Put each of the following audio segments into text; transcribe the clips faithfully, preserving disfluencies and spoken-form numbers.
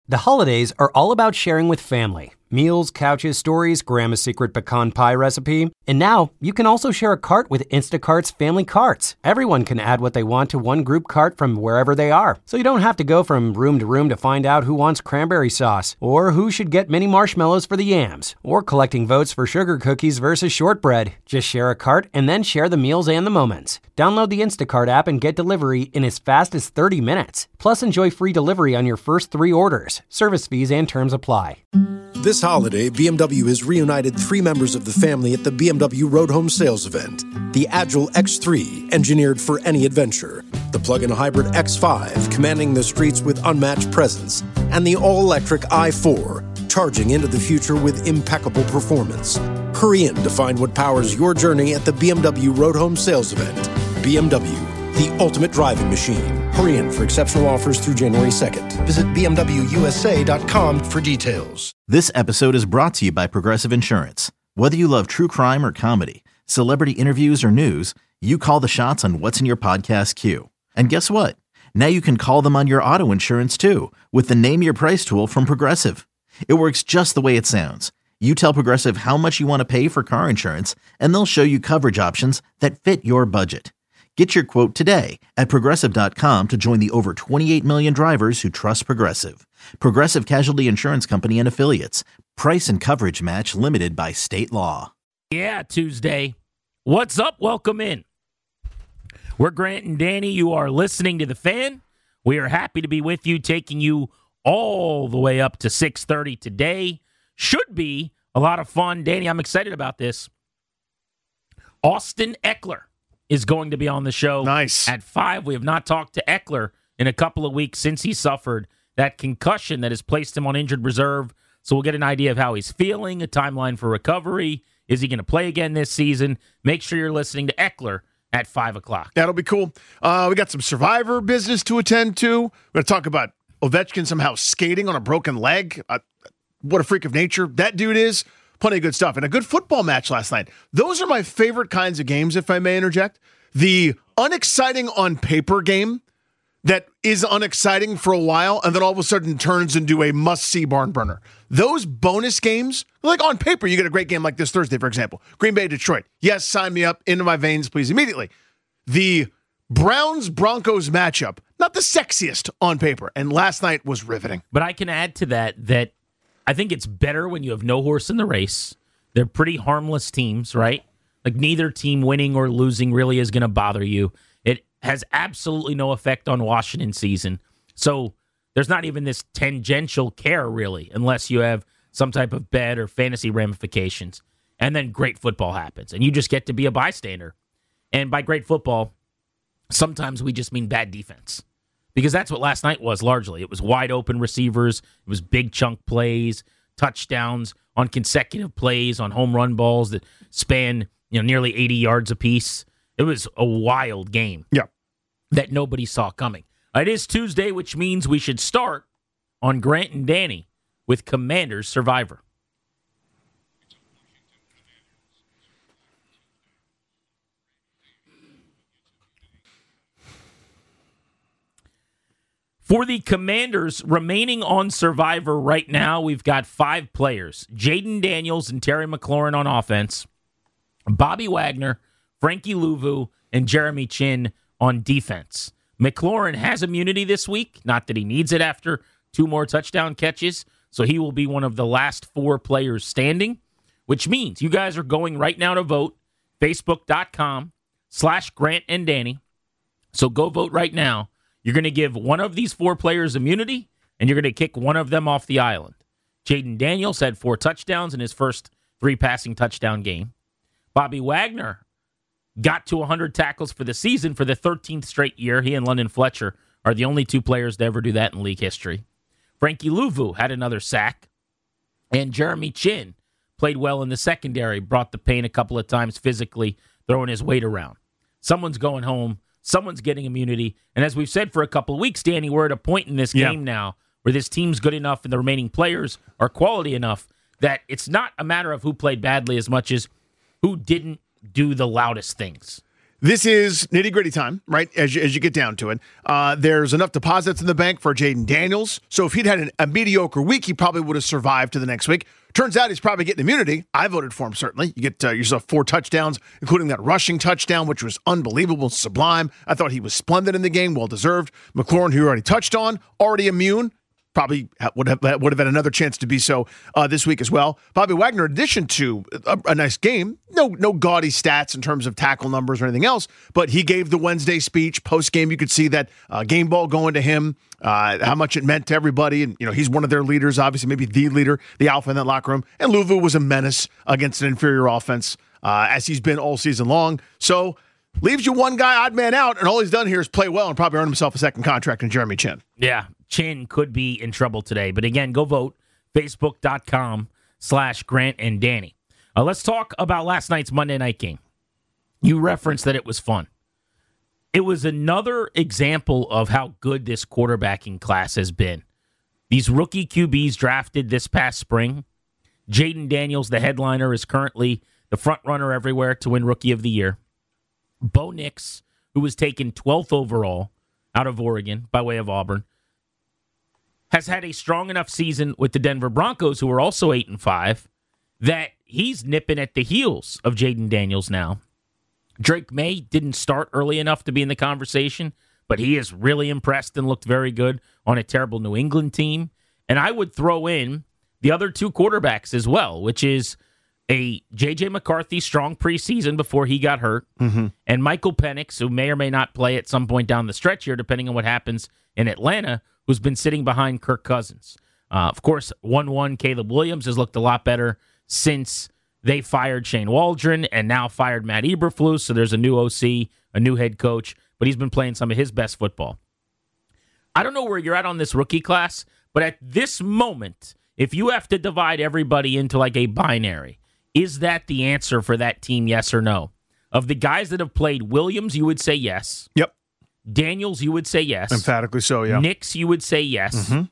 The holidays are all about sharing with family. Meals, couches, stories, Grandma's secret pecan pie recipe. And now, you can also share a cart with Instacart's Family Carts. Everyone can add what they want to one group cart from wherever they are. So you don't have to go from room to room to find out who wants cranberry sauce, or who should get mini marshmallows for the yams, or collecting votes for sugar cookies versus shortbread. Just share a cart and then share the meals and the moments. Download the Instacart app and get delivery in as fast as thirty minutes. Plus, enjoy free delivery on your first three orders. Service fees and terms apply. This holiday, B M W has reunited three members of the family at the B M W Road Home Sales Event. The Agile X three, engineered for any adventure. The plug-in hybrid X five, commanding the streets with unmatched presence. And the all-electric i four, charging into the future with impeccable performance. Hurry in to find what powers your journey at the B M W Road Home Sales Event. B M W, the ultimate driving machine. Hurry in for exceptional offers through January second. Visit B M W U S A dot com for details. This episode is brought to you by Progressive Insurance. Whether you love true crime or comedy, celebrity interviews or news, you call the shots on what's in your podcast queue. And guess what? Now you can call them on your auto insurance too with the Name Your Price tool from Progressive. It works just the way it sounds. You tell Progressive how much you want to pay for car insurance, and they'll show you coverage options that fit your budget. Get your quote today at Progressive dot com to join the over twenty-eight million drivers who trust Progressive. Progressive Casualty Insurance Company and Affiliates. Price and coverage match limited by state law. Yeah, Tuesday. What's up? Welcome in. We're Grant and Danny. You are listening to The Fan. We are happy to be with you, taking you all the way up to six thirty today. Should be a lot of fun. Danny, I'm excited about this. Austin Ekeler is going to be on the show. Nice. At five. We have not talked to Ekeler in a couple of weeks since he suffered that concussion that has placed him on injured reserve. So we'll get an idea of how he's feeling, a timeline for recovery. Is he going to play again this season? Make sure you're listening to Ekeler at five o'clock. That'll be cool. Uh, we got some Survivor business to attend to. We're going to talk about Ovechkin somehow skating on a broken leg. Uh, what a freak of nature that dude is. Plenty of good stuff. And a good football match last night. Those are my favorite kinds of games, if I may interject. The unexciting on paper game that is unexciting for a while and then all of a sudden turns into a must-see barn burner. Those bonus games, like on paper, you get a great game like this Thursday, for example. Green Bay, Detroit. Yes, sign me up. Into my veins, please, immediately. The Browns-Broncos matchup, not the sexiest on paper. And last night was riveting. But I can add to that that I think it's better when you have no horse in the race. They're pretty harmless teams, right? Like neither team winning or losing really is going to bother you. It has absolutely no effect on Washington season. So there's not even this tangential care really, unless you have some type of bet or fantasy ramifications. And then great football happens, and you just get to be a bystander. And by great football, sometimes we just mean bad defense. Because that's what last night was largely. It was wide open receivers. It was big chunk plays, touchdowns on consecutive plays, on home run balls that span, you know, nearly eighty yards apiece. It was a wild game. Yeah. That nobody saw coming. It is Tuesday, which means we should start on Grant and Danny with Commanders Survivor. For the Commanders remaining on Survivor right now, we've got five players. Jaden Daniels and Terry McLaurin on offense. Bobby Wagner, Frankie Louvu, and Jeremy Chin on defense. McLaurin has immunity this week. Not that he needs it after two more touchdown catches. So he will be one of the last four players standing, which means you guys are going right now to vote. Facebook.com slash Grant and Danny. So go vote right now. You're going to give one of these four players immunity, and you're going to kick one of them off the island. Jaden Daniels had four touchdowns in his first three passing touchdown game. Bobby Wagner got to one hundred tackles for the season for the thirteenth straight year. He and London Fletcher are the only two players to ever do that in league history. Frankie Louvu had another sack. And Jeremy Chin played well in the secondary, brought the pain a couple of times physically, throwing his weight around. Someone's going home. Someone's getting immunity. And as we've said for a couple of weeks, Danny, we're at a point in this yeah. game now where this team's good enough and the remaining players are quality enough that it's not a matter of who played badly as much as who didn't do the loudest things. This is nitty-gritty time, right, as you, as you get down to it. Uh, there's enough deposits in the bank for Jaden Daniels, so if he'd had an, a mediocre week, he probably would have survived to the next week. Turns out he's probably getting immunity. I voted for him, certainly. You get uh, yourself four touchdowns, including that rushing touchdown, which was unbelievable, sublime. I thought he was splendid in the game, well-deserved. McLaurin, who you already touched on, already immune. Probably would have would have had another chance to be so uh, this week as well. Bobby Wagner, in addition to a, a nice game, no no gaudy stats in terms of tackle numbers or anything else, but he gave the Wednesday speech post game. You could see that uh, game ball going to him, uh, how much it meant to everybody, and you know he's one of their leaders, obviously maybe the leader, the alpha in that locker room. And Luvu was a menace against an inferior offense, uh, as he's been all season long. So leaves you one guy odd man out, and all he's done here is play well and probably earn himself a second contract in Jeremy Chinn. Yeah. Chin could be in trouble today. But again, go vote. Facebook.com slash Grant and Danny. Uh, let's talk about last night's Monday night game. You referenced that it was fun. It was another example of how good this quarterbacking class has been. These rookie Q Bs drafted this past spring. Jaden Daniels, the headliner, is currently the front runner everywhere to win Rookie of the Year. Bo Nix, who was taken twelfth overall out of Oregon by way of Auburn, has had a strong enough season with the Denver Broncos, who are also eight and five, that he's nipping at the heels of Jaden Daniels now. Drake May didn't start early enough to be in the conversation, but he is really impressed and looked very good on a terrible New England team. And I would throw in the other two quarterbacks as well, which is a J J McCarthy strong preseason before he got hurt, mm-hmm. and Michael Penix, who may or may not play at some point down the stretch here, depending on what happens in Atlanta, who's been sitting behind Kirk Cousins. Uh, of course, one one Caleb Williams has looked a lot better since they fired Shane Waldron and now fired Matt Eberflus, so there's a new O C, a new head coach, but he's been playing some of his best football. I don't know where you're at on this rookie class, but at this moment, if you have to divide everybody into like a binary, is that the answer for that team, yes or no? Of the guys that have played, Williams, you would say yes. Yep. Daniels, you would say yes. Emphatically so, yeah. Nix, you would say yes. Mm-hmm.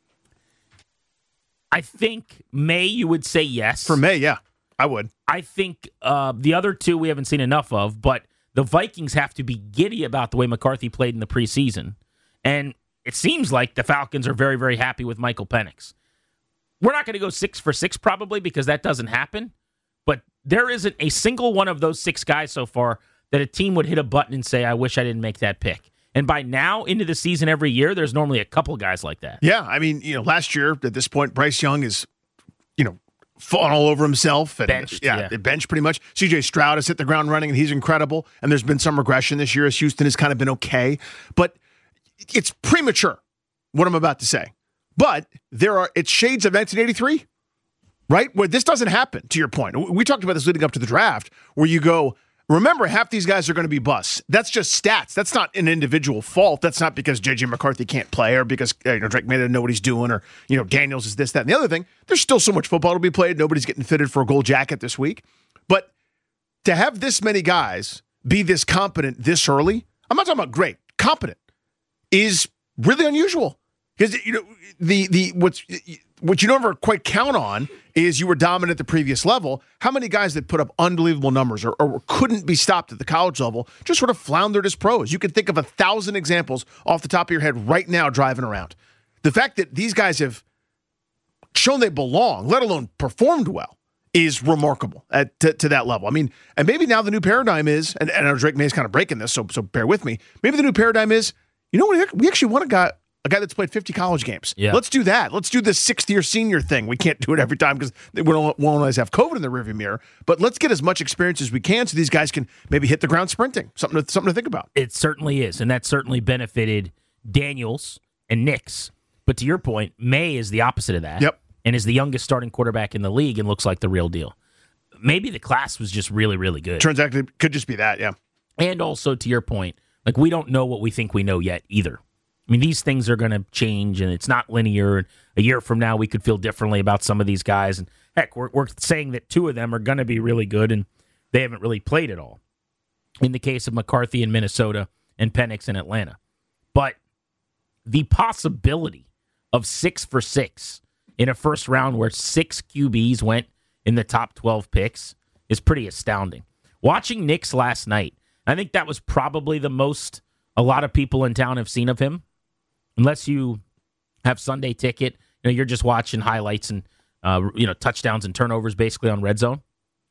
I think May, you would say yes. For May, yeah, I would. I think uh, the other two we haven't seen enough of, but the Vikings have to be giddy about the way McCarthy played in the preseason. And it seems like the Falcons are very, very happy with Michael Penix. We're not going to go six for six probably because that doesn't happen, but there isn't a single one of those six guys so far that a team would hit a button and say, I wish I didn't make that pick. And by now, into the season every year, there's normally a couple guys like that. Yeah, I mean, you know, last year, at this point, Bryce Young is, you know, falling all over himself. And, benched, yeah, yeah. benched pretty much. C J Stroud has hit the ground running, and he's incredible. And there's been some regression this year as Houston has kind of been okay. But it's premature, what I'm about to say. But there are, it's shades of nineteen eighty-three, right? Where this doesn't happen, to your point. We talked about this leading up to the draft, where you go, remember, half these guys are going to be busts. That's just stats. That's not an individual fault. That's not because J J McCarthy can't play or because you know, Drake may not know what he's doing or you know Daniels is this, that, and the other thing. There's still so much football to be played. Nobody's getting fitted for a gold jacket this week. But to have this many guys be this competent this early, I'm not talking about great, competent, is really unusual. Because you know the the what's what you never quite count on is you were dominant at the previous level. How many guys that put up unbelievable numbers or, or couldn't be stopped at the college level just sort of floundered as pros? You can think of a thousand examples off the top of your head right now driving around. The fact that these guys have shown they belong, let alone performed well, is remarkable at to, to that level. I mean, and maybe now the new paradigm is, and, and I know Drake May is kind of breaking this, so so bear with me. Maybe the new paradigm is, you know what? We actually want a guy. A guy that's played fifty college games. Yeah. Let's do that. Let's do this sixth-year senior thing. We can't do it every time because we don't, won't always have COVID in the rearview mirror. But let's get as much experience as we can so these guys can maybe hit the ground sprinting. Something to, something to think about. It certainly is, and that certainly benefited Daniels and Nix. But to your point, May is the opposite of that. Yep. And is the youngest starting quarterback in the league and looks like the real deal. Maybe the class was just really, really good. Turns out it could just be that, yeah. And also, to your point, like we don't know what we think we know yet either. I mean, these things are going to change, and it's not linear. And a year from now, we could feel differently about some of these guys. And heck, we're, we're saying that two of them are going to be really good, and they haven't really played at all. In the case of McCarthy in Minnesota and Penix in Atlanta. But the possibility of six for six in a first round where six Q Bs went in the top twelve picks is pretty astounding. Watching Nix last night, I think that was probably the most a lot of people in town have seen of him. Unless you have Sunday Ticket, you know, you're just watching highlights and uh, you know touchdowns and turnovers basically on Red Zone.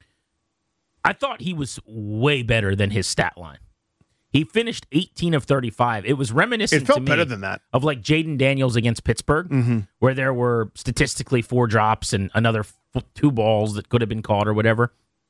I thought he was way better than his stat line. He finished eighteen of thirty-five. It was reminiscent it felt to me better than that. of like Jaden Daniels against Pittsburgh, mm-hmm. where there were statistically four drops and another f- two balls that could have been caught or whatever.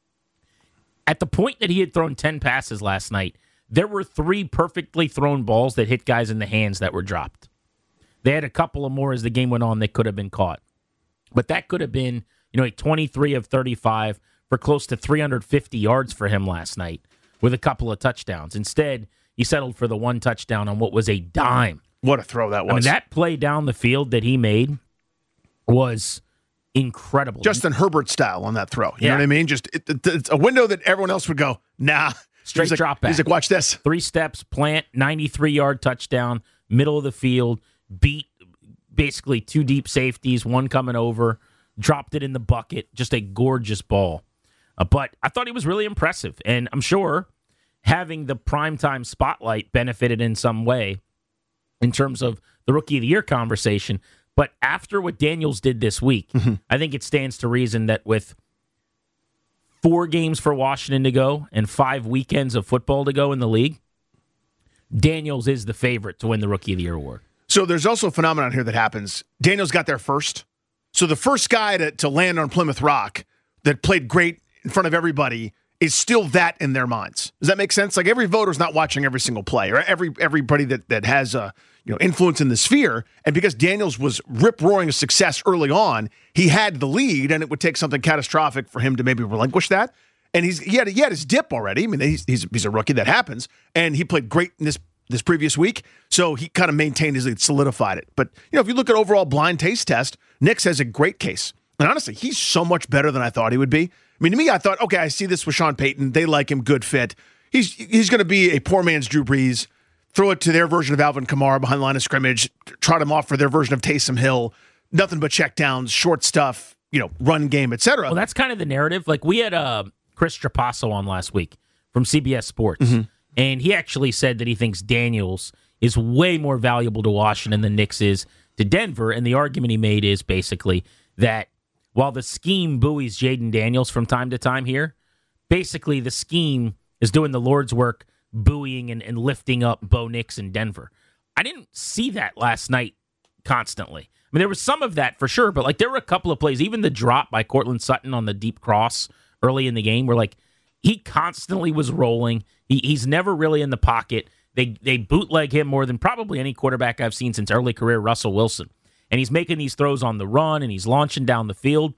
At the point that he had thrown ten passes last night, there were three perfectly thrown balls that hit guys in the hands that were dropped. They had a couple of more as the game went on that could have been caught. But that could have been, you know, a twenty-three of thirty-five for close to three hundred fifty yards for him last night with a couple of touchdowns. Instead, he settled for the one touchdown on what was a dime. What a throw that was. I mean, that play down the field that he made was incredible. Justin Herbert style on that throw. You Yeah. know what I mean? Just it, it, It's a window that everyone else would go, nah. Straight He's like, drop back. He's like, watch this. Three steps, plant, ninety-three-yard touchdown, middle of the field, beat basically two deep safeties, one coming over, dropped it in the bucket. Just a gorgeous ball. Uh, but I thought he was really impressive, and I'm sure having the primetime spotlight benefited in some way in terms of the Rookie of the Year conversation. But after what Daniels did this week, mm-hmm. I think it stands to reason that with four games for Washington to go and five weekends of football to go in the league, Daniels is the favorite to win the Rookie of the Year award. So there's also a phenomenon here that happens. Daniels got there first. So the first guy to, to land on Plymouth Rock that played great in front of everybody is still that in their minds. Does that make sense? Like every voter's not watching every single play, or every everybody that, that has a you know influence in the sphere. And because Daniels was rip-roaring success early on, he had the lead, and it would take something catastrophic for him to maybe relinquish that. And he's he had, he had his dip already. I mean, he's, he's he's a rookie. That happens. And he played great in this this previous week, so he kind of maintained his lead, solidified it. But you know, if you look at overall blind taste test, Nix has a great case. And honestly, he's so much better than I thought he would be. I mean, to me, I thought, okay, I see this with Sean Payton. They like him, good fit. He's he's going to be a poor man's Drew Brees. Throw it to their version of Alvin Kamara behind the line of scrimmage. Trot him off for their version of Taysom Hill. Nothing but checkdowns, short stuff, you know, run game, et cetera. Well, that's kind of the narrative. Like we had uh, Chris Trapasso on last week from C B S Sports, mm-hmm. and he actually said that he thinks Daniels is way more valuable to Washington than Nix is to Denver. And the argument he made is basically that while the scheme buoys Jaden Daniels from time to time here, basically the scheme is doing the Lord's work, buoying and, and lifting up Bo Nix in Denver. I didn't see that last night constantly. I mean, there was some of that for sure, but like there were a couple of plays, even the drop by Cortland Sutton on the deep cross early in the game, where like he constantly was rolling. He, he's never really in the pocket. They they bootleg him more than probably any quarterback I've seen since early career Russell Wilson. And he's making these throws on the run, and he's launching down the field.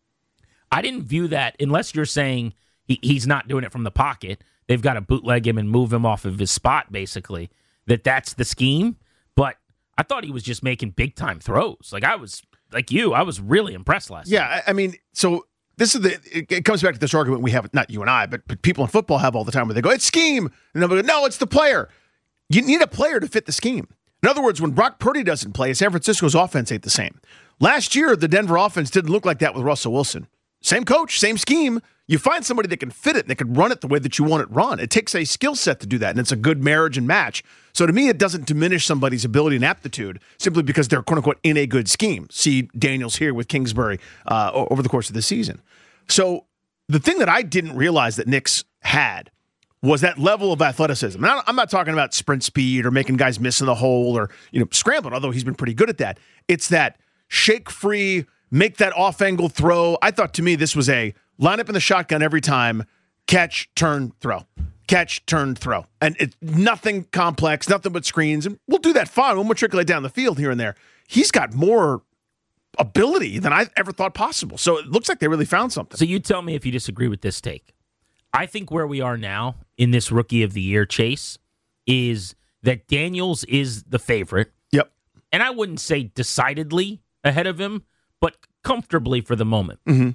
I didn't view that, unless you're saying he, he's not doing it from the pocket. They've got to bootleg him and move him off of his spot, basically, that that's the scheme. But I thought he was just making big-time throws. Like, I was, like you, I was really impressed last yeah, night. Yeah, I mean, so this is the, it, it comes back to this argument we have, not you and I, but, but people in football have all the time where they go, it's scheme. And they'll go, no, it's the player. You need a player to fit the scheme. In other words, when Brock Purdy doesn't play, San Francisco's offense ain't the same. Last year, the Denver offense didn't look like that with Russell Wilson. Same coach, same scheme. You find somebody that can fit it and that can run it the way that you want it run. It takes a skill set to do that, and it's a good marriage and match. So to me, it doesn't diminish somebody's ability and aptitude simply because they're, quote-unquote, in a good scheme. See Daniels here with Kingsbury uh, over the course of the season. So the thing that I didn't realize that Nix had was that level of athleticism. And I'm not talking about sprint speed or making guys miss in the hole or, you know, scrambling, although he's been pretty good at that. It's that shake-free, make that off-angle throw. I thought, to me, this was a line up in the shotgun every time, catch, turn, throw. Catch, turn, throw. And it's nothing complex, nothing but screens. And we'll do that fine. We'll matriculate down the field here and there. He's got more ability than I ever thought possible. So it looks like they really found something. So you tell me if you disagree with this take. I think where we are now in this Rookie of the Year chase is that Daniels is the favorite. Yep. And I wouldn't say decidedly ahead of him, but comfortably for the moment. Mm-hmm.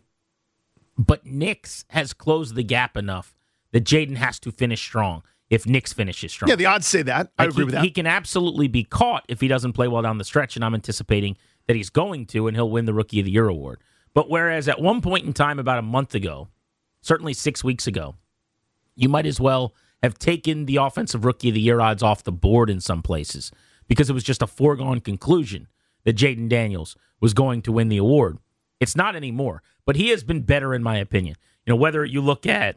But Nix has closed the gap enough that Jaden has to finish strong if Nix finishes strong. Yeah, the odds say that. I like agree he, with that. He can absolutely be caught if he doesn't play well down the stretch, and I'm anticipating that he's going to, and he'll win the Rookie of the Year award. But whereas at one point in time about a month ago, certainly six weeks ago, you might as well have taken the Offensive Rookie of the Year odds off the board in some places because it was just a foregone conclusion that Jayden Daniels was going to win the award. It's not anymore, but he has been better in my opinion. You know, whether you look at,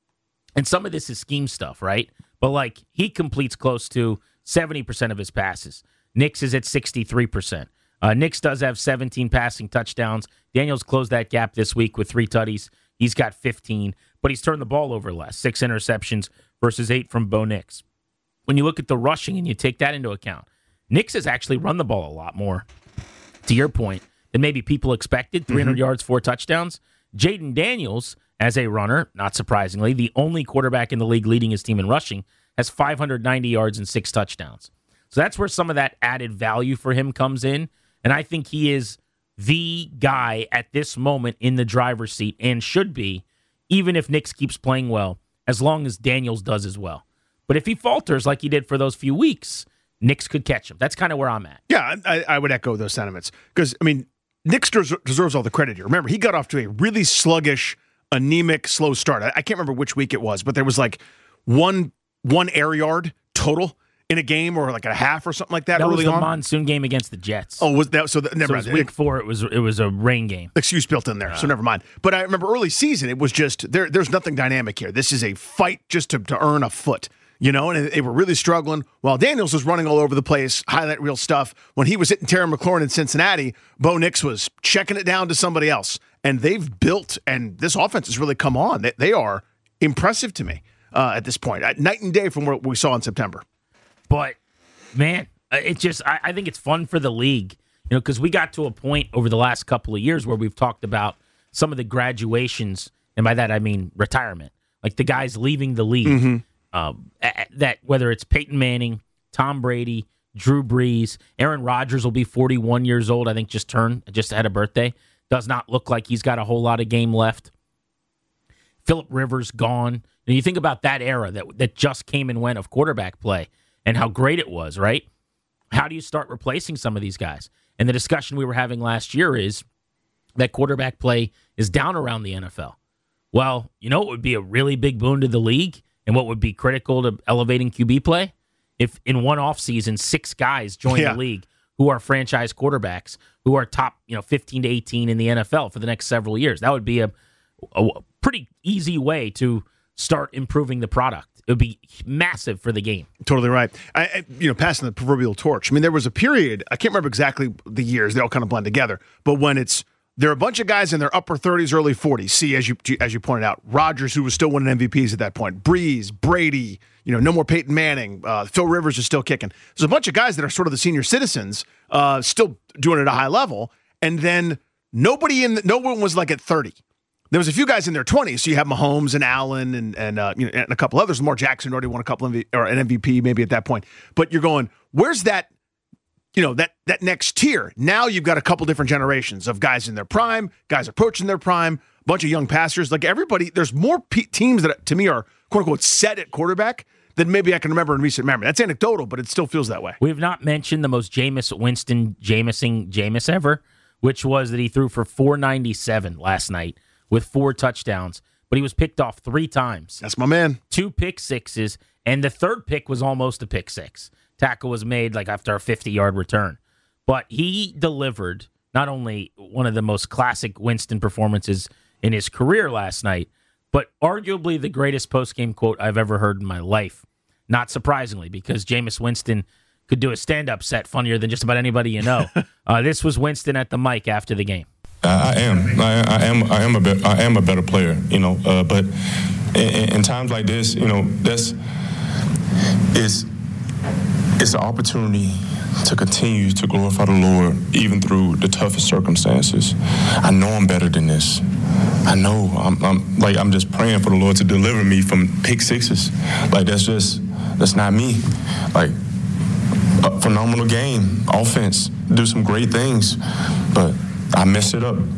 and some of this is scheme stuff, right? But like he completes close to seventy percent of his passes. Nix is at sixty-three percent. Uh, Nix does have seventeen passing touchdowns. Daniels closed that gap this week with three tutties. He's got fifteen, but he's turned the ball over less. Six interceptions versus eight from Bo Nix. When you look at the rushing and you take that into account, Nix has actually run the ball a lot more, to your point, than maybe people expected. three hundred mm-hmm. yards, four touchdowns. Jayden Daniels, as a runner, not surprisingly, the only quarterback in the league leading his team in rushing, has five hundred ninety yards and six touchdowns. So that's where some of that added value for him comes in. And I think he is the guy at this moment in the driver's seat and should be, even if Nix keeps playing well, as long as Daniels does as well. But if he falters like he did for those few weeks, Nix could catch him. That's kind of where I'm at. Yeah, I, I would echo those sentiments. Because, I mean, Nix des- deserves all the credit here. Remember, he got off to a really sluggish, anemic, slow start. I, I can't remember which week it was, but there was like one one air yard total in a game or like a half or something like that. That early was the on. monsoon game against the Jets. Oh, was that so? The, never so it was week four. It was it was a rain game. Excuse built in there, uh, so never mind. But I remember early season, it was just there. There's nothing dynamic here. This is a fight just to, to earn a foot, you know. And they were really struggling. While Daniels was running all over the place, highlight reel stuff. When he was hitting Terry McLaurin in Cincinnati, Bo Nix was checking it down to somebody else. And they've built, and this offense has really come on. They, they are impressive to me uh, at this point, night and day from what we saw in September. But. Man, it just, I, I think it's fun for the league, you know, because we got to a point over the last couple of years where we've talked about some of the graduations, and by that I mean retirement, like the guys leaving the league, mm-hmm. um, that whether it's Peyton Manning, Tom Brady, Drew Brees, Aaron Rodgers will be forty-one years old, I think just turned, just had a birthday, does not look like he's got a whole lot of game left. Phillip Rivers gone. And you think about that era that that just came and went of quarterback play, and how great it was, right? How do you start replacing some of these guys? And the discussion we were having last year is that quarterback play is down around the N F L. Well, you know what would be a really big boon to the league and what would be critical to elevating Q B play? If in one offseason, six guys join yeah. the league who are franchise quarterbacks, who are top, you know, fifteen to eighteen in the N F L for the next several years. That would be a, a pretty easy way to start improving the product. It would be massive for the game. Totally right. I, I, you know, passing the proverbial torch. I mean, there was a period, I can't remember exactly the years, they all kind of blend together, but when it's, there are a bunch of guys in their upper thirties, early forties. See, as you as you pointed out, Rodgers, who was still winning M V Ps at that point, Breeze, Brady, you know, no more Peyton Manning, uh, Phil Rivers is still kicking. There's a bunch of guys that are sort of the senior citizens, uh, still doing it at a high level, and then nobody in, the, no one was like at thirty. There was a few guys in their twenties, so you have Mahomes and Allen and and uh, you know, and a couple others. Lamar Jackson already won a couple of M V P, or an M V P maybe at that point. But you're going, where's that? You know, that that next tier. Now you've got a couple different generations of guys in their prime, guys approaching their prime, a bunch of young passers. Like everybody, there's more pe- teams that to me are quote unquote set at quarterback than maybe I can remember in recent memory. That's anecdotal, but it still feels that way. We have not mentioned the most Jameis Winston Jamesing Jameis ever, which was that he threw for four ninety-seven last night with four touchdowns, but he was picked off three times. That's my man. Two pick sixes, and the third pick was almost a pick six. Tackle was made like after a fifty-yard return. But he delivered not only one of the most classic Winston performances in his career last night, but arguably the greatest post-game quote I've ever heard in my life. Not surprisingly, because Jameis Winston could do a stand-up set funnier than just about anybody you know. uh, this was Winston at the mic after the game. I, I am. I, I am. I am a. Be- I am a better player. You know. Uh, but in, in times like this, you know, that's it's it's an opportunity to continue to glorify the Lord, even through the toughest circumstances. I know I'm better than this. I know. I'm, I'm like I'm just praying for the Lord to deliver me from pick sixes. Like that's just that's not me. Like a phenomenal game, offense, do some great things, but I messed it up.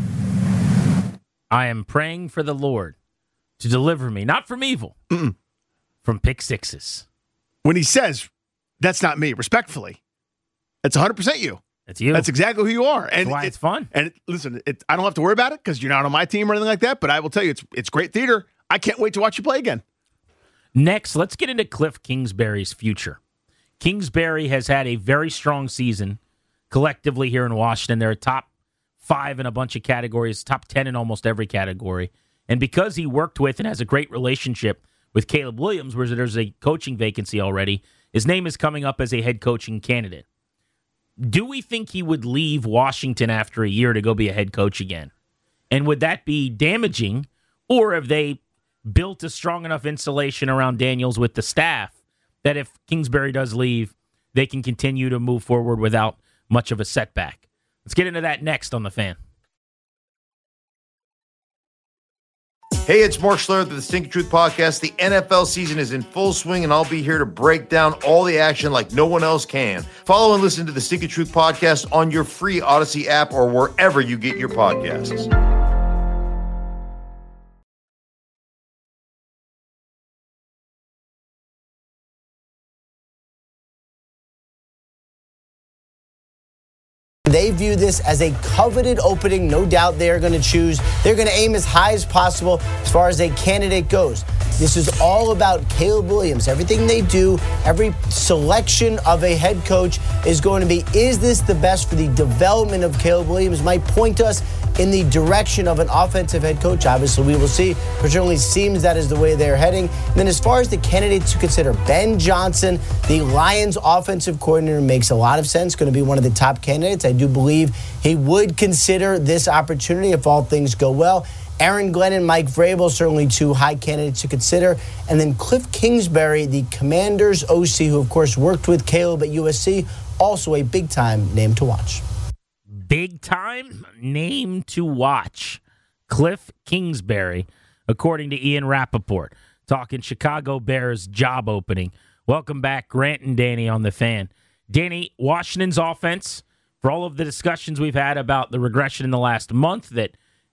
I am praying for the Lord to deliver me, not from evil, Mm-mm. from pick sixes. When he says, that's not me, respectfully, it's one hundred percent you. It's you. That's exactly who you are. And That's why it, it's fun. And it, listen, it, I don't have to worry about it because you're not on my team or anything like that, but I will tell you, it's it's great theater. I can't wait to watch you play again. Next, let's get into Cliff Kingsbury's future. Kingsbury has had a very strong season collectively here in Washington. They're top five in a bunch of categories, top ten in almost every category. And because he worked with and has a great relationship with Caleb Williams, where there's a coaching vacancy already, his name is coming up as a head coaching candidate. Do we think he would leave Washington after a year to go be a head coach again? And would that be damaging? Or have they built a strong enough insulation around Daniels with the staff that if Kingsbury does leave, they can continue to move forward without much of a setback? Let's get into that next on The Fan. Hey, it's Mark Schlereth of the Stinky Truth Podcast. The N F L season is in full swing, and I'll be here to break down all the action like no one else can. Follow and listen to the Stinky Truth Podcast on your free Odyssey app or wherever you get your podcasts. They view this as a coveted opening. No doubt they are going to choose. They're going to aim as high as possible as far as a candidate goes. This is all about Caleb Williams. Everything they do, every selection of a head coach is going to be, is this the best for the development of Caleb Williams? Might point us in the direction of an offensive head coach. Obviously, we will see. It certainly seems that is the way they're heading. And then as far as the candidates to consider, Ben Johnson, the Lions offensive coordinator, makes a lot of sense. Going to be one of the top candidates. I do believe he would consider this opportunity if all things go well. Aaron Glenn and Mike Vrabel, certainly two high candidates to consider. And then Cliff Kingsbury, the Commanders O C, who, of course, worked with Caleb at U S C, also a big-time name to watch. Big-time name to watch. Cliff Kingsbury, according to Ian Rappaport, talking Chicago Bears job opening. Welcome back, Grant and Danny on The Fan. Danny, Washington's offense, for all of the discussions we've had about the regression in the last month that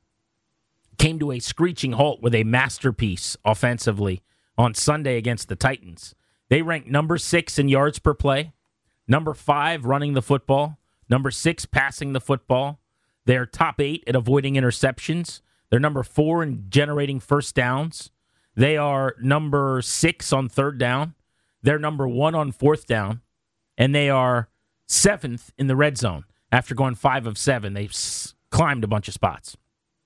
came to a screeching halt with a masterpiece offensively on Sunday against the Titans. They ranked number six in yards per play, number five running the football, number six passing the football. They're top eight at avoiding interceptions. They're number four in generating first downs. They are number six on third down. They're number one on fourth down. And they are seventh in the red zone. After going five of seven, they've s- climbed a bunch of spots.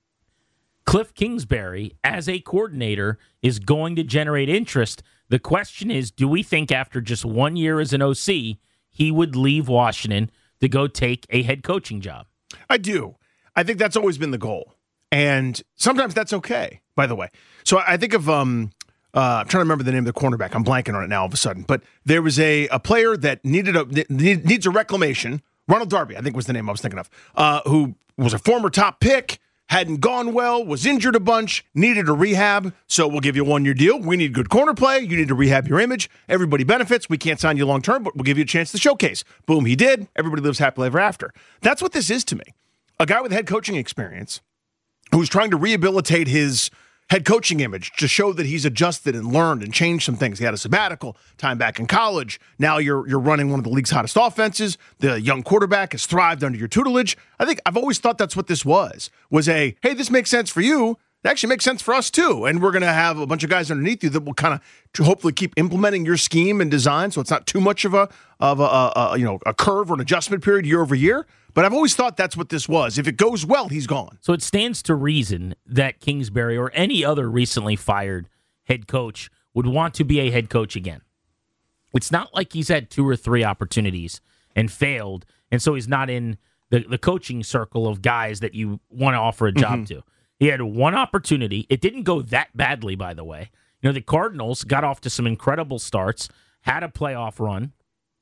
Cliff Kingsbury, as a coordinator, is going to generate interest. The question is, do we think after just one year as an O C, he would leave Washington to go take a head coaching job? I do. I think that's always been the goal. And sometimes that's okay, by the way. So I think of, um, uh, I'm trying to remember the name of the cornerback. I'm blanking on it now all of a sudden. But there was a, a player that needed a need, needs a reclamation. Ronald Darby, I think was the name I was thinking of, uh, who was a former top pick, hadn't gone well, was injured a bunch, needed a rehab. So we'll give you a one-year deal. We need good corner play. You need to rehab your image. Everybody benefits. We can't sign you long-term, but we'll give you a chance to showcase. Boom, he did. Everybody lives happily ever after. That's what this is to me. A guy with head coaching experience who's trying to rehabilitate his head coaching image to show that he's adjusted and learned and changed some things. He had a sabbatical, time back in college. Now you're you're running one of the league's hottest offenses. The young quarterback has thrived under your tutelage. I think I've always thought that's what this was, was a, hey, this makes sense for you. It actually makes sense for us too. And we're going to have a bunch of guys underneath you that will kind of hopefully keep implementing your scheme and design. So it's not too much of a, of a, a, a you know, a curve or an adjustment period year over year. But I've always thought that's what this was. If it goes well, he's gone. So it stands to reason that Kingsbury or any other recently fired head coach would want to be a head coach again. It's not like he's had two or three opportunities and failed, and so he's not in the, the coaching circle of guys that you want to offer a job mm-hmm. to. He had one opportunity. It didn't go that badly, by the way. You know, the Cardinals got off to some incredible starts, had a playoff run,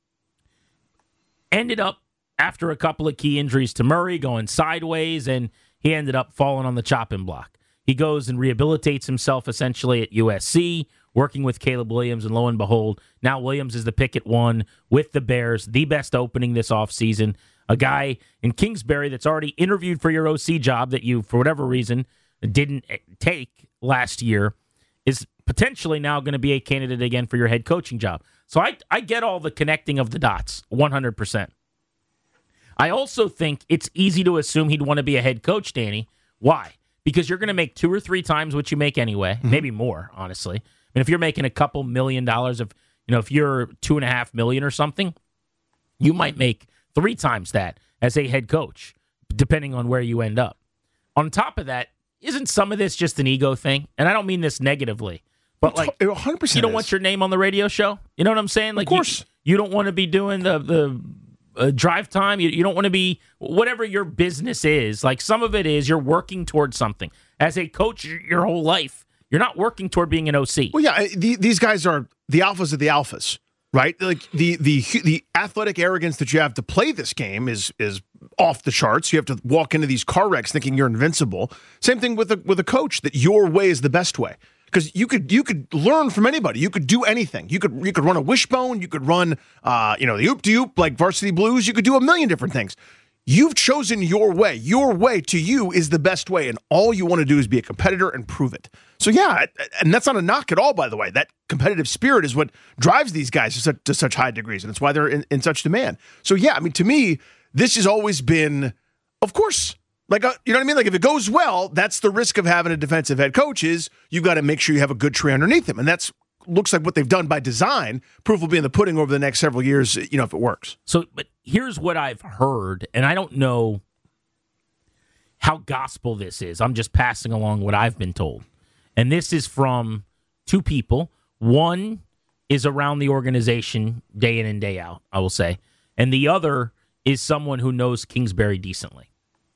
ended up after a couple of key injuries to Murray, going sideways, and he ended up falling on the chopping block. He goes and rehabilitates himself essentially at U S C, working with Caleb Williams, and lo and behold, now Williams is the pick at one with the Bears, the best opening this offseason. A guy in Kingsbury that's already interviewed for your O C job that you, for whatever reason, didn't take last year, is potentially now going to be a candidate again for your head coaching job. So I, I get all the connecting of the dots, one hundred percent. I also think it's easy to assume he'd want to be a head coach, Danny. Why? Because you're going to make two or three times what you make anyway, mm-hmm. maybe more, honestly. mean, if you're making a couple million dollars of, you know, if you're two and a half million or something, you might make three times that as a head coach, depending on where you end up. On top of that, isn't some of this just an ego thing? And I don't mean this negatively, but like, one hundred percent you don't is. want your name on the radio show? You know what I'm saying? Like, of course. You, you don't want to be doing the, the uh, drive time. You, you don't want to be, whatever your business is, like some of it is you're working towards something. As a coach your whole life, you're not working toward being an O C. Well, yeah, the, these guys are the alphas of the alphas, right? Like the the the athletic arrogance that you have to play this game is is off the charts. You have to walk into these car wrecks thinking you're invincible. Same thing with a with a coach, that your way is the best way. Because you could you could learn from anybody. You could do anything. You could you could run a wishbone. You could run uh, you know, the oop de oop like Varsity Blues. You could do a million different things. You've chosen your way. Your way to you is the best way, and all you want to do is be a competitor and prove it. So yeah, and that's not a knock at all, by the way. That competitive spirit is what drives these guys to such, to such high degrees, and it's why they're in, in such demand. So yeah, I mean, to me, this has always been, of course, like, a, you know what I mean? Like, if it goes well, that's the risk of having a defensive head coach is you've got to make sure you have a good tree underneath him, and that's looks like what they've done by design. Proof will be in the pudding over the next several years, you know, if it works. So, but here's what I've heard, and I don't know how gospel this is. I'm just passing along what I've been told. And this is from two people. One is around the organization day in and day out, I will say. And the other is someone who knows Kingsbury decently.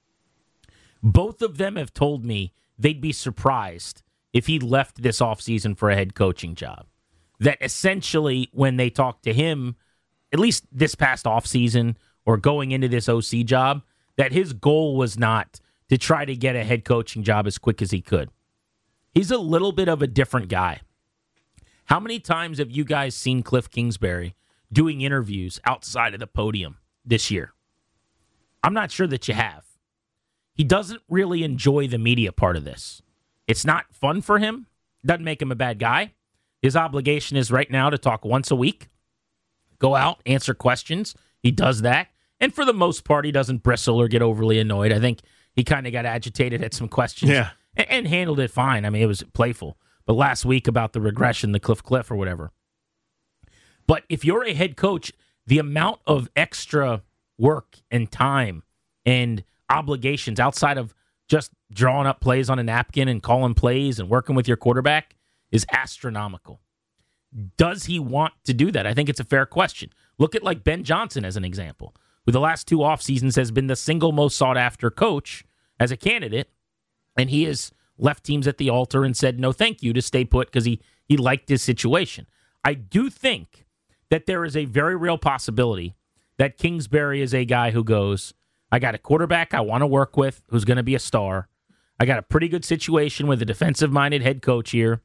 Both of them have told me they'd be surprised if he left this offseason for a head coaching job. That essentially, when they talked to him, at least this past offseason or going into this O C job, that his goal was not to try to get a head coaching job as quick as he could. He's a little bit of a different guy. How many times have you guys seen Cliff Kingsbury doing interviews outside of the podium this year? I'm not sure that you have. He doesn't really enjoy the media part of this. It's not fun for him. Doesn't make him a bad guy. His obligation is right now to talk once a week, go out, answer questions. He does that. And for the most part, he doesn't bristle or get overly annoyed. I think he kind of got agitated at some questions yeah. and, and handled it fine. I mean, it was playful. But last week about the regression, the Cliff Cliff or whatever. But if you're a head coach, the amount of extra work and time and obligations outside of just drawing up plays on a napkin and calling plays and working with your quarterback is astronomical. Does he want to do that? I think it's a fair question. Look at like Ben Johnson as an example, who the last two off seasons has been the single most sought after coach as a candidate, and he has left teams at the altar and said no thank you to stay put because he, he liked his situation. I do think that there is a very real possibility that Kingsbury is a guy who goes, I got a quarterback I want to work with who's going to be a star. I got a pretty good situation with a defensive-minded head coach here.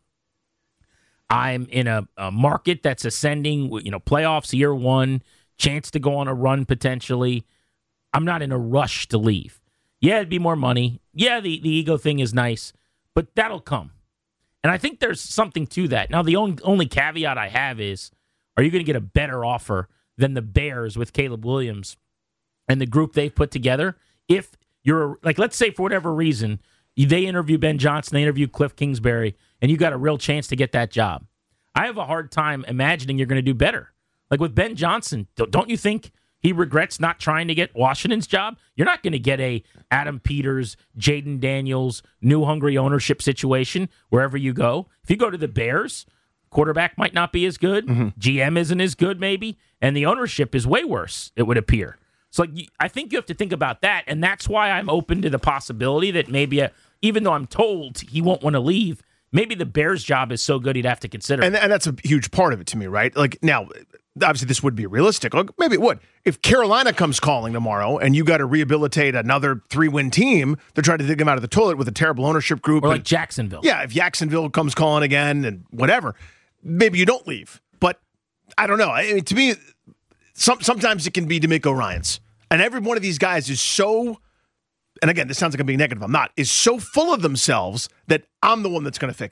I'm in a, a market that's ascending, you know, playoffs year one, chance to go on a run potentially. I'm not in a rush to leave. Yeah, it'd be more money. Yeah, the, the ego thing is nice, but that'll come. And I think there's something to that. Now, the only, only caveat I have is, are you going to get a better offer than the Bears with Caleb Williams and the group they've put together? If you're, like, let's say for whatever reason, they interview Ben Johnson, they interview Cliff Kingsbury, and you got a real chance to get that job. I have a hard time imagining you're going to do better. Like with Ben Johnson, don't you think he regrets not trying to get Washington's job? You're not going to get a Adam Peters, Jaden Daniels, new hungry ownership situation wherever you go. If you go to the Bears, quarterback might not be as good, mm-hmm. G M isn't as good maybe, and the ownership is way worse, it would appear. So like, I think you have to think about that, and that's why I'm open to the possibility that maybe, a, even though I'm told he won't want to leave, maybe the Bears' job is so good he'd have to consider and, it. And that's a huge part of it to me, right? Like, now, obviously this would be realistic. Like, maybe it would. If Carolina comes calling tomorrow and you got to rehabilitate another three-win team, they're trying to dig them out of the toilet with a terrible ownership group. Or like and, Jacksonville. Yeah, if Jacksonville comes calling again and whatever, maybe you don't leave. But I don't know. I mean, to me, some, sometimes it can be DeMeco Ryans. And every one of these guys is so, and again, this sounds like I'm being negative, I'm not, is so full of themselves that I'm the one that's going to fix it.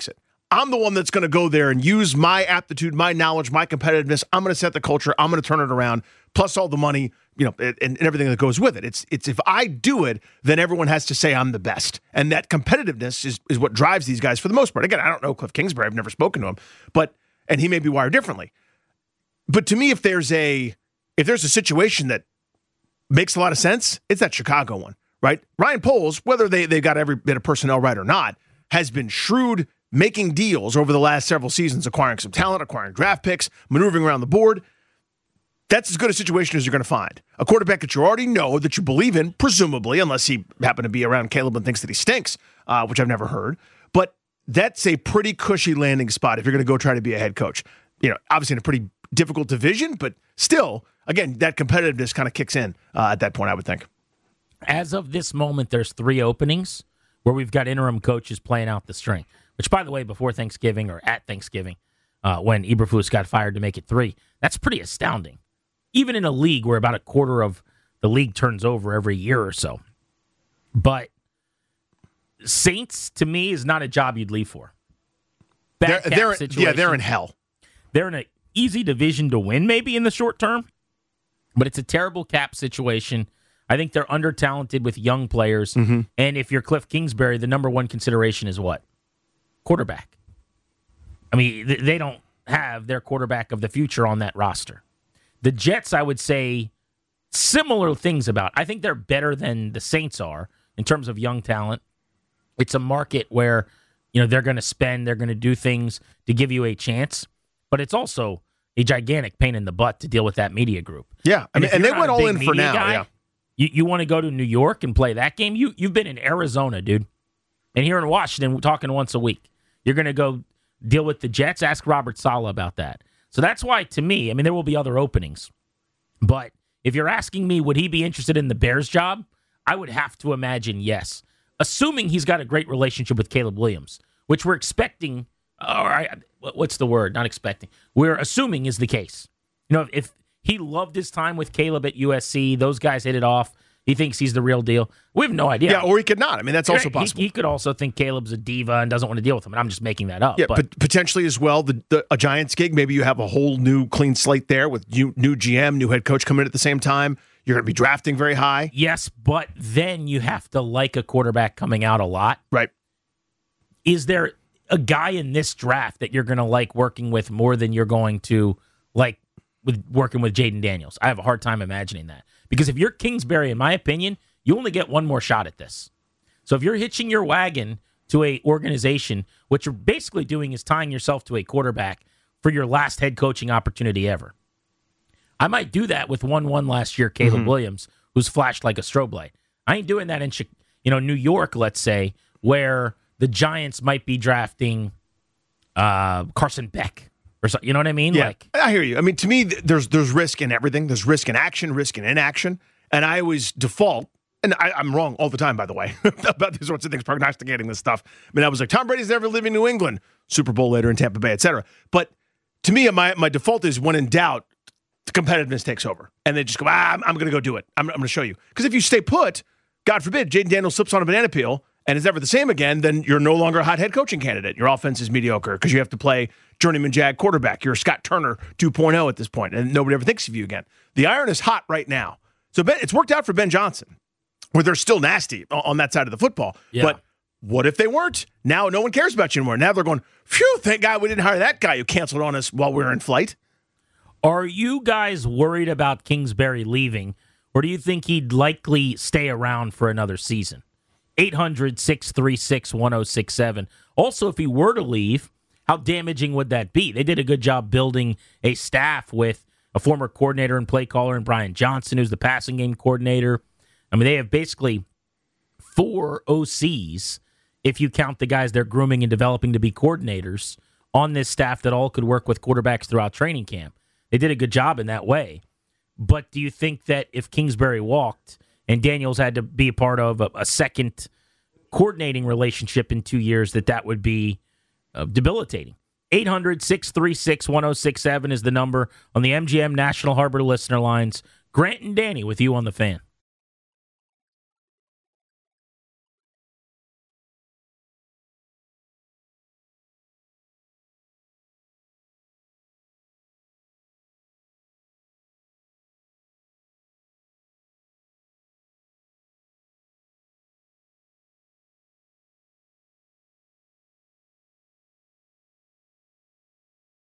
I'm the one that's going to go there and use my aptitude, my knowledge, my competitiveness. I'm going to set the culture. I'm going to turn it around, plus all the money, you know, and, and everything that goes with it. It's it's if I do it, then everyone has to say I'm the best. And that competitiveness is, is what drives these guys for the most part. Again, I don't know Cliff Kingsbury. I've never spoken to him, but and he may be wired differently. But to me, if there's a if there's a situation that makes a lot of sense, it's that Chicago one, right? Ryan Poles, whether they, they got every bit of personnel right or not, has been shrewd making deals over the last several seasons, acquiring some talent, acquiring draft picks, maneuvering around the board. That's as good a situation as you're going to find. A quarterback that you already know, that you believe in, presumably, unless he happened to be around Caleb and thinks that he stinks, uh, which I've never heard. But that's a pretty cushy landing spot if you're going to go try to be a head coach. You know, obviously in a pretty difficult division, but still, again, that competitiveness kind of kicks in uh, at that point, I would think. As of this moment, there's three openings where we've got interim coaches playing out the string. Which, by the way, before Thanksgiving or at Thanksgiving, uh, when Eberflus got fired to make it three, that's pretty astounding. Even in a league where about a quarter of the league turns over every year or so. But Saints, to me, is not a job you'd leave for. Bad they're, cap they're, situation. Yeah, they're in hell. They're in an easy division to win, maybe, in the short term. But it's a terrible cap situation. I think they're under-talented with young players. Mm-hmm. And if you're Cliff Kingsbury, the number one consideration is what? Quarterback. I mean, they don't have their quarterback of the future on that roster. The Jets, I would say, similar things about. I think they're better than the Saints are in terms of young talent. It's a market where, you know, they're going to spend, they're going to do things to give you a chance, but it's also a gigantic pain in the butt to deal with that media group. Yeah, I mean, and, and they went all in for now. Guy, yeah. You, you want to go to New York and play that game? You, you've been in Arizona, dude. And here in Washington, we're talking once a week. You're going to go deal with the Jets? Ask Robert Saleh about that. So that's why, to me, I mean, there will be other openings. But if you're asking me, would he be interested in the Bears job? I would have to imagine yes. Assuming he's got a great relationship with Caleb Williams, which we're expecting, or I, what's the word? Not expecting. We're assuming is the case. You know, if, if he loved his time with Caleb at U S C, those guys hit it off. He thinks he's the real deal. We have no idea. Yeah, or he could not. I mean, that's also possible. He, he could also think Caleb's a diva and doesn't want to deal with him, and I'm just making that up. Yeah, but but potentially as well, the, the a Giants gig, maybe you have a whole new clean slate there with new, new G M, new head coach coming in at the same time. You're going to be drafting very high. Yes, but then you have to like a quarterback coming out a lot. Right. Is there a guy in this draft that you're going to like working with more than you're going to like with working with Jaden Daniels? I have a hard time imagining that. Because if you're Kingsbury, in my opinion, you only get one more shot at this. So if you're hitching your wagon to a organization, what you're basically doing is tying yourself to a quarterback for your last head coaching opportunity ever. I might do that with one one last year, Caleb mm-hmm. Williams, who's flashed like a strobe light. I ain't doing that in you know New York, let's say, where the Giants might be drafting uh, Carson Beck or something. You know what I mean? Yeah, like, I hear you. I mean, to me, there's there's risk in everything. There's risk in action, risk in inaction. And I always default, and I, I'm wrong all the time, by the way, about these sorts of things, prognosticating this stuff. I mean, I was like, Tom Brady's never living in New England, Super Bowl later in Tampa Bay, et cetera. But to me, my, my default is when in doubt, the competitiveness takes over. And they just go, ah, I'm, I'm going to go do it. I'm, I'm going to show you. Because if you stay put, God forbid, Jaden Daniels slips on a banana peel and is never the same again, then you're no longer a hot head coaching candidate. Your offense is mediocre because you have to play journeyman jag quarterback. You're a Scott Turner two point oh at this point, and nobody ever thinks of you again. The iron is hot right now. So Ben, it's worked out for Ben Johnson, where they're still nasty on that side of the football. Yeah. But what if they weren't? Now no one cares about you anymore. Now they're going, phew, thank God we didn't hire that guy who canceled on us while we were in flight. Are you guys worried about Kingsbury leaving, or do you think he'd likely stay around for another season? eight hundred, six three six, one oh six seven. Also, if he were to leave, how damaging would that be? They did a good job building a staff with a former coordinator and play caller in Brian Johnson, who's the passing game coordinator. I mean, they have basically four O Cs, if you count the guys they're grooming and developing to be coordinators, on this staff that all could work with quarterbacks throughout training camp. They did a good job in that way. But do you think that if Kingsbury walked and Daniels had to be a part of a, a second coordinating relationship in two years, that that would be uh, debilitating? eight hundred, six three six, one oh six seven is the number on the M G M National Harbor listener lines. Grant and Danny with you on the Fan.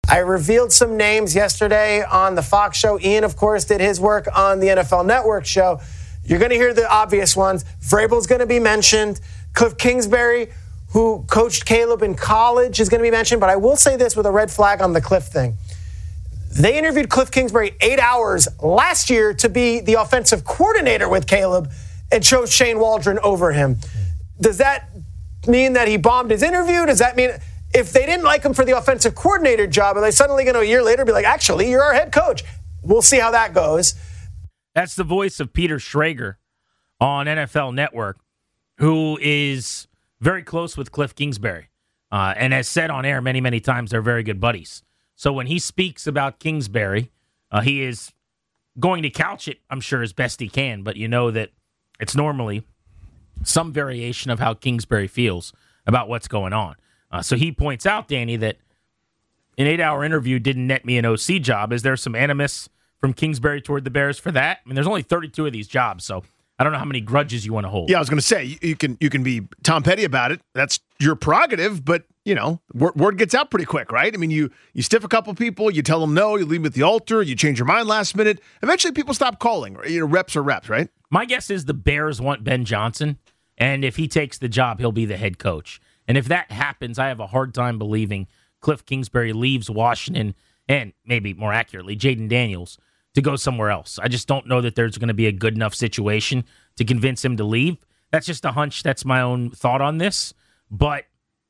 I revealed some names yesterday on the Fox show. Ian, of course, did his work on the N F L Network show. You're going to hear the obvious ones. Vrabel's going to be mentioned. Cliff Kingsbury, who coached Caleb in college, is going to be mentioned. But I will say this with a red flag on the Cliff thing. They interviewed Cliff Kingsbury eight hours last year to be the offensive coordinator with Caleb and chose Shane Waldron over him. Does that mean that he bombed his interview? Does that mean if they didn't like him for the offensive coordinator job, are they suddenly going to a year later be like, actually, you're our head coach? We'll see how that goes. That's the voice of Peter Schrager on N F L Network, who is very close with Cliff Kingsbury uh, and has said on air many, many times they're very good buddies. So when he speaks about Kingsbury, uh, he is going to couch it, I'm sure, as best he can. But you know that it's normally some variation of how Kingsbury feels about what's going on. Uh, so he points out, Danny, that an eight-hour interview didn't net me an O C job. Is there some animus from Kingsbury toward the Bears for that? I mean, there's only thirty-two of these jobs, so I don't know how many grudges you want to hold. Yeah, I was going to say, you, you can you can be Tom Petty about it. That's your prerogative, but, you know, word, word gets out pretty quick, right? I mean, you you stiff a couple people, you tell them no, you leave them at the altar, you change your mind last minute. Eventually, people stop calling. You know, reps are reps, right? My guess is the Bears want Ben Johnson, and if he takes the job, he'll be the head coach. And if that happens, I have a hard time believing Cliff Kingsbury leaves Washington, and maybe more accurately, Jaden Daniels, to go somewhere else. I just don't know that there's going to be a good enough situation to convince him to leave. That's just a hunch. That's my own thought on this. But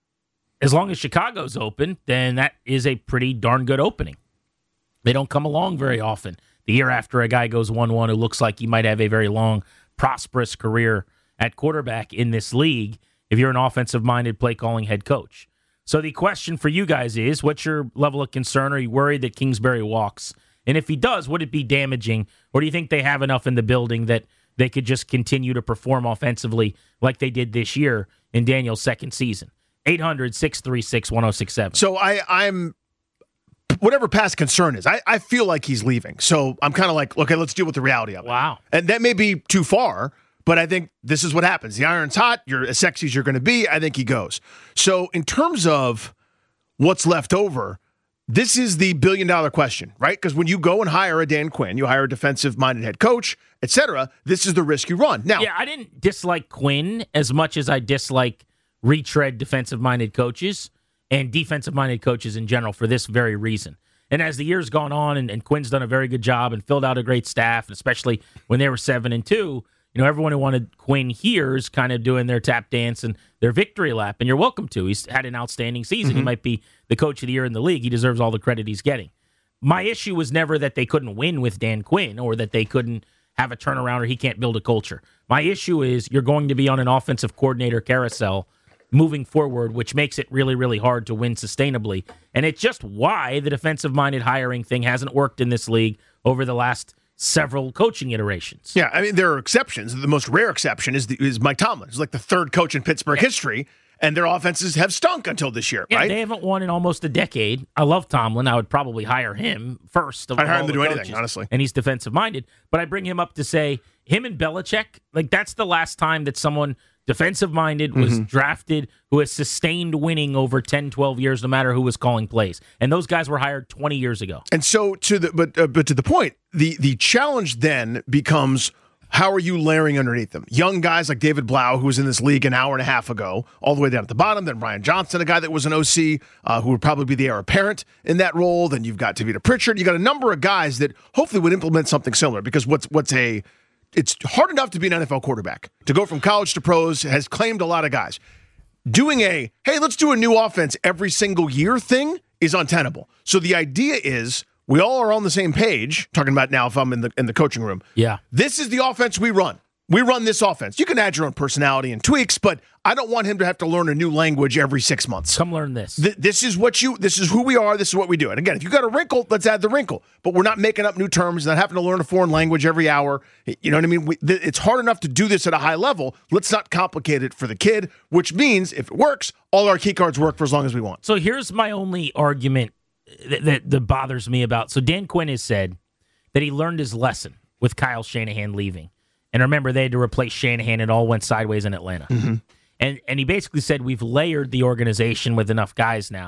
as long as Chicago's open, then that is a pretty darn good opening. They don't come along very often. The year after a guy goes one one who looks like he might have a very long, prosperous career at quarterback in this league, if you're an offensive-minded play-calling head coach. So the question for you guys is, what's your level of concern? Are you worried that Kingsbury walks? And if he does, would it be damaging? Or do you think they have enough in the building that they could just continue to perform offensively like they did this year in Daniel's second season? eight hundred, six three six, one oh six seven. So I, I'm, whatever past concern is, I, I feel like he's leaving. So I'm kind of like, okay, let's deal with the reality of it. Wow. And that may be too far, but I think this is what happens. The iron's hot. You're as sexy as you're going to be. I think he goes. So in terms of what's left over, this is the billion-dollar question, right? Because when you go and hire a Dan Quinn, you hire a defensive-minded head coach, et cetera, this is the risk you run. Now, yeah, I didn't dislike Quinn as much as I dislike retread defensive-minded coaches and defensive-minded coaches in general for this very reason. And as the years gone on, and, and Quinn's done a very good job and filled out a great staff, and especially when they were seven and two, you know, everyone who wanted Quinn here is kind of doing their tap dance and their victory lap, and you're welcome to. He's had an outstanding season. Mm-hmm. He might be the coach of the year in the league. He deserves all the credit he's getting. My issue was never that they couldn't win with Dan Quinn or that they couldn't have a turnaround or he can't build a culture. My issue is you're going to be on an offensive coordinator carousel moving forward, which makes it really, really hard to win sustainably. And it's just why the defensive-minded hiring thing hasn't worked in this league over the last several coaching iterations. Yeah, I mean, there are exceptions. The most rare exception is the, is Mike Tomlin. He's like the third coach in Pittsburgh yeah. history, and their offenses have stunk until this year, yeah, right? They haven't won in almost a decade. I love Tomlin. I would probably hire him first. Of I'd hire him to do coaches. anything, honestly. And he's defensive-minded. But I bring him up to say, him and Belichick, like that's the last time that someone defensive-minded was mm-hmm. drafted who has sustained winning over ten, twelve years, no matter who was calling plays. And those guys were hired twenty years ago. And so, to the but uh, but to the point, the the challenge then becomes, how are you layering underneath them? Young guys like David Blau, who was in this league an hour and a half ago, all the way down at the bottom. Then Brian Johnson, a guy that was an O C, uh, who would probably be the heir apparent in that role. Then you've got Tavita Pritchard. You got a number of guys that hopefully would implement something similar, because what's what's a it's hard enough to be an N F L quarterback. To go from college to pros has claimed a lot of guys. Doing a, hey, let's do a new offense every single year thing is untenable. So the idea is we all are on the same page, talking about now if I'm in the in the coaching room. Yeah. This is the offense we run. We run this offense. You can add your own personality and tweaks, but I don't want him to have to learn a new language every six months. Come learn this. Th- this is what you. This is who we are. This is what we do. And again, if you got a wrinkle, let's add the wrinkle. But we're not making up new terms, not having to learn a foreign language every hour. You know what I mean? We, th- it's hard enough to do this at a high level. Let's not complicate it for the kid, which means if it works, all our key cards work for as long as we want. So here's my only argument that, that, that bothers me about. So Dan Quinn has said that he learned his lesson with Kyle Shanahan leaving. And remember, they had to replace Shanahan. It all went sideways in Atlanta. Mm-hmm. And and he basically said, we've layered the organization with enough guys now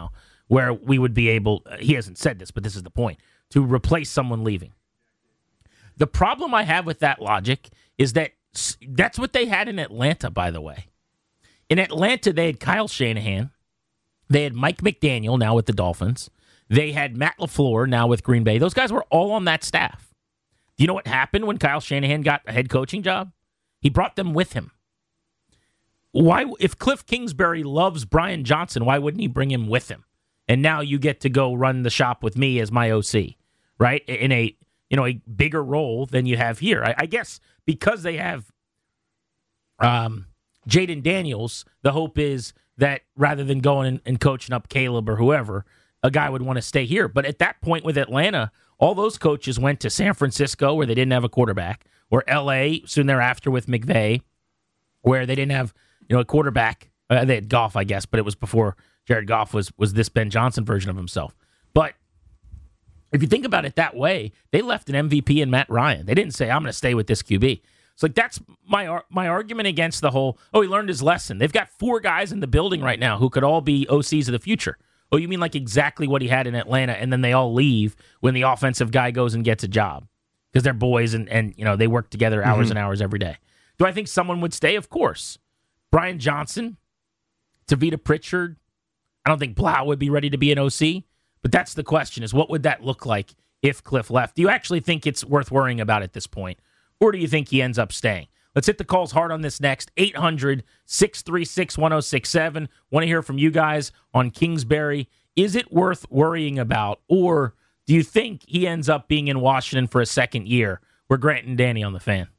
where we would be able, he hasn't said this, but this is the point, to replace someone leaving. The problem I have with that logic is that that's what they had in Atlanta, by the way. In Atlanta, they had Kyle Shanahan. They had Mike McDaniel, now with the Dolphins. They had Matt LaFleur, now with Green Bay. Those guys were all on that staff. Do you know what happened when Kyle Shanahan got a head coaching job? He brought them with him. Why, if Cliff Kingsbury loves Brian Johnson, why wouldn't he bring him with him? And now you get to go run the shop with me as my O C, right? In a you know a bigger role than you have here. I, I guess because they have um, Jaden Daniels, the hope is that rather than going and, and coaching up Caleb or whoever, a guy would want to stay here. But at that point with Atlanta, all those coaches went to San Francisco where they didn't have a quarterback, or L A soon thereafter with McVay, where they didn't have you know a quarterback. Uh, they had Goff, I guess, but it was before Jared Goff was was this Ben Johnson version of himself. But if you think about it that way, they left an M V P in Matt Ryan. They didn't say, I'm going to stay with this Q B. So like that's my my argument against the whole, oh, he learned his lesson. They've got four guys in the building right now who could all be O Cs of the future. Oh, you mean like exactly what he had in Atlanta, and then they all leave when the offensive guy goes and gets a job because they're boys and, and you know they work together hours mm-hmm. and hours every day. Do I think someone would stay? Of course. Brian Johnson, Tavita Pritchard. I don't think Blau would be ready to be an O C, but that's the question is what would that look like if Cliff left? Do you actually think it's worth worrying about at this point, or do you think he ends up staying? Let's hit the calls hard on this next. eight hundred, six three six, one oh six seven. Want to hear from you guys on Kingsbury. Is it worth worrying about, or do you think he ends up being in Washington for a second year? We're Grant and Danny on the Fan.